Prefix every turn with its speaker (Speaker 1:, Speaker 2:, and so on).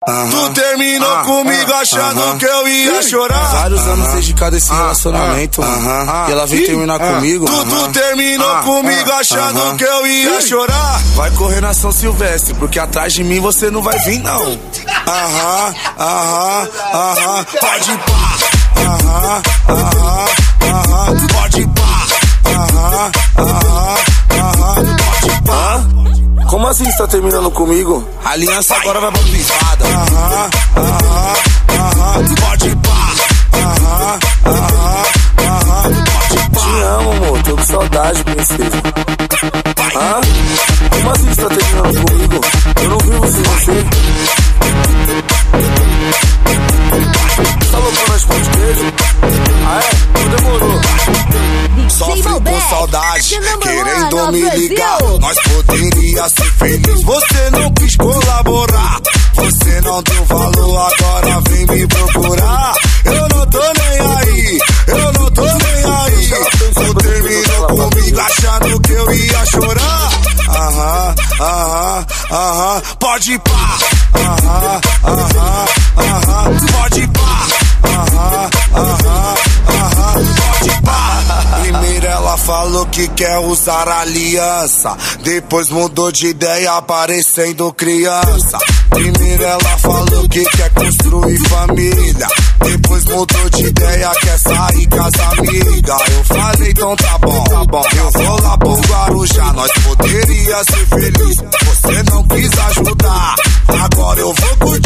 Speaker 1: Tu terminou comigo achando que eu ia chorar.
Speaker 2: Vários anos dedicado a esse relacionamento, mano. E ela veio terminar comigo.
Speaker 1: Tu terminou comigo achando que eu ia chorar.
Speaker 2: Vai correr na São Silvestre, porque atrás de mim você não vai vir, não.
Speaker 1: Pode pá. Pode pá. Pode pá.
Speaker 2: Como assim você tá terminando comigo? A aliança agora vai pra privada.
Speaker 1: Pode pá.
Speaker 2: Te amo, amor, tô com saudade, princesa. Como assim você tá terminando comigo? Eu não vivo sem você. Tá louco nas pão de queijo? Não demorou.
Speaker 1: Sofre com saudade, querendo me ligar. Nós poderia ser feliz, você não quis colaborar. Você não deu valor, agora vem me procurar. Eu não tô nem aí, eu não tô nem aí. Tu terminou comigo achando que eu ia chorar. Pode pá. Pode pá. Pode pá. Primeiro ela falou que quer usar aliança, depois mudou de ideia aparecendo criança. Primeiro ela falou que quer construir família, depois mudou de ideia, quer sair com as amigas. Eu falei, então tá bom, eu vou lá pro Guarujá. Nós poderia ser feliz, você não quis ajudar. Agora eu vou cuidar.